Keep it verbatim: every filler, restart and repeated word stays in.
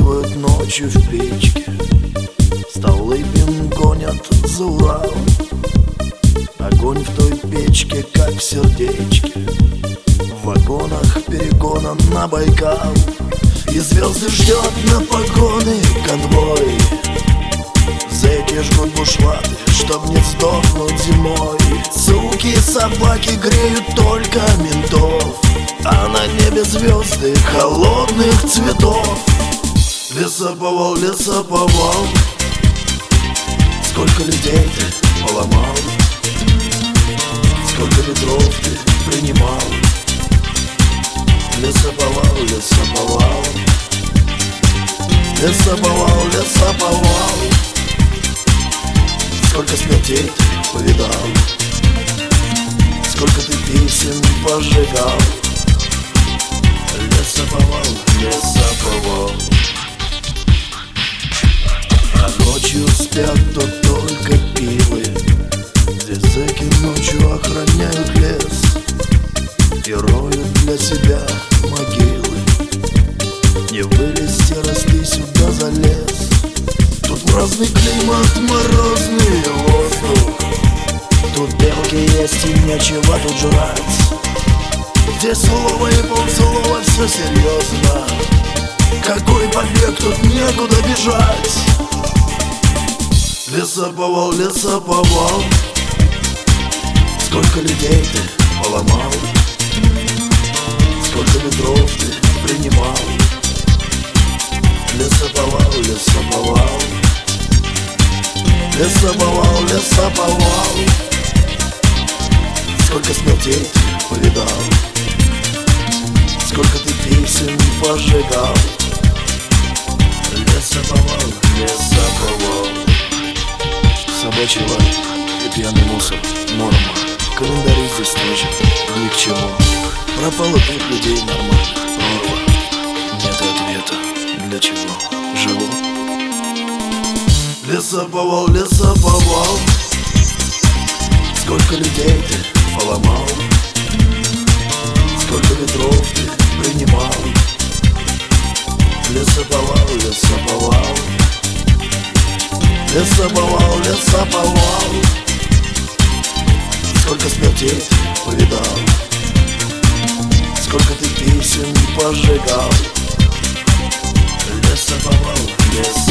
Раскуривают ночью в печке, Столыпин гонят за Урал. Огонь в той печке, как в сердечке, в вагонах перегона на Байкал. И звезды ждет на погоны конвой. Зэки жгут бушлаты, чтоб не сдохнуть зимой. Суки и собаки греют только ментов, а на небе звезды холодных цветов. Лесоповал, лесоповал, сколько людей ты поломал, сколько ветров ты принимал. Лесоповал, лесоповал, лесоповал, лесоповал, сколько смертей ты повидал, сколько ты песен пожигал. Лесоповал, лесоповал. А ночью спят тут только пивы, где зэки ночью охраняют лес и роют для себя могилы. Не вылезти, расти сюда залез. Тут морозный климат, морозный воздух. Тут белки есть и нечего тут жрать. Здесь слово и полслова, все серьезно. Какой побег, тут некуда бежать. Лесоповал, лесоповал, сколько людей ты поломал, сколько ветров ты принимал. Лесоповал, лесоповал, лесоповал, лесоповал, сколько смертей ты повидал, сколько ты песен пожигал. Лесоповал, лесоповал. Собачий лай и пьяный мусор — норма. Календари здесь тоже ни к чему. Пропало тут людей нормально, прорва. Нет ответа, для чего живу. Лесоповал, лесоповал, сколько людей ты поломал, сколько ветров ты принимал. Лесоповал, лесоповал, лесоповал, лесоповал, сколько смертей ты повидал, сколько ты песен пожигал. Лесоповал, лесоповал.